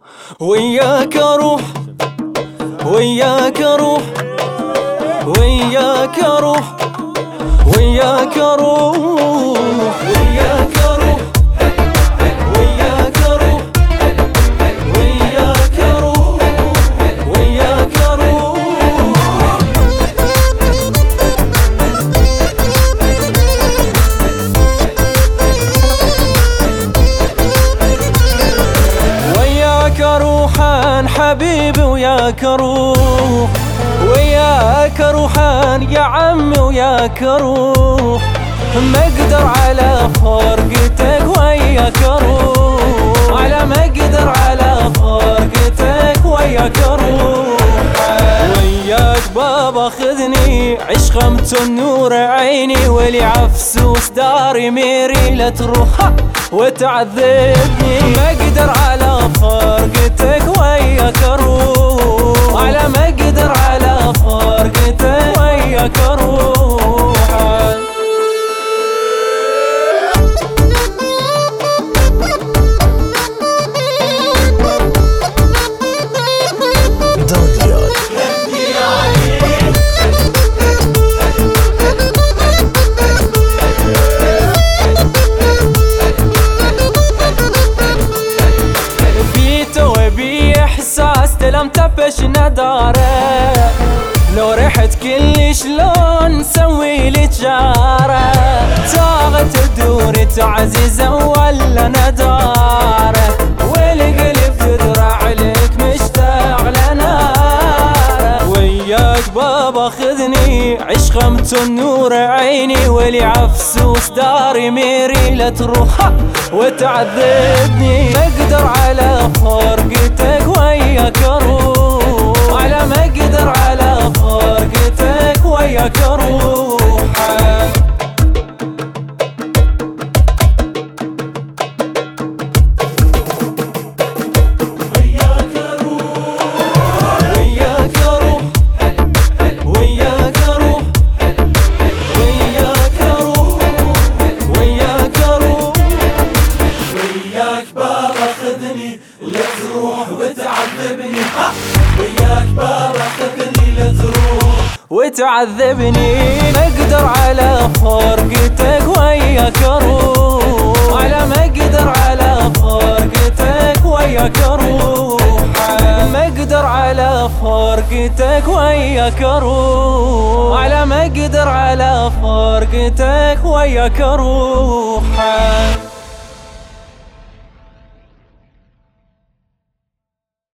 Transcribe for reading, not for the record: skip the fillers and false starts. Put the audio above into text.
وياك اروح وياك اروح وياك اروح وياك اروح وياك اروح وياك اروح وياك اروح وياك اروح وياك اروح عن حبيبي وياك اروح وياك اروح يا عمي وياك اروح ما اقدر على فرقتك وياك اروح على ما اقدر على فرقتك وياك اروح وياك بابا خذني عشقمت النور عيني ولي عفسوس داري ميري لا تروح وتعذبني ما اقدر على فرقتك وياك اروح على ما اقدر على فرقتك وياك اروح لم تفش نداره لو رحت كل شلون نسوي لي تجاره طاغت تدور تعزيزه ولا نداره والقلب يدرع لك مشتاق لناره وياك بابا خذني عشقمت النور عيني ولي عفسوس داري ميري لا تروح وتعذبني ما اقدر على فرقتك وياك اروح على ما اقدر على فرقتك وياك اروح لا تروح وتعذبني وياك بابا خذني لا تروح وتعذبني ما اقدر على فرقتك وياك اروح على ما اقدر على فرقتك وياك اروح ما اقدر على فرقتك وياك اروح على ما اقدر على فرقتك وياك اروح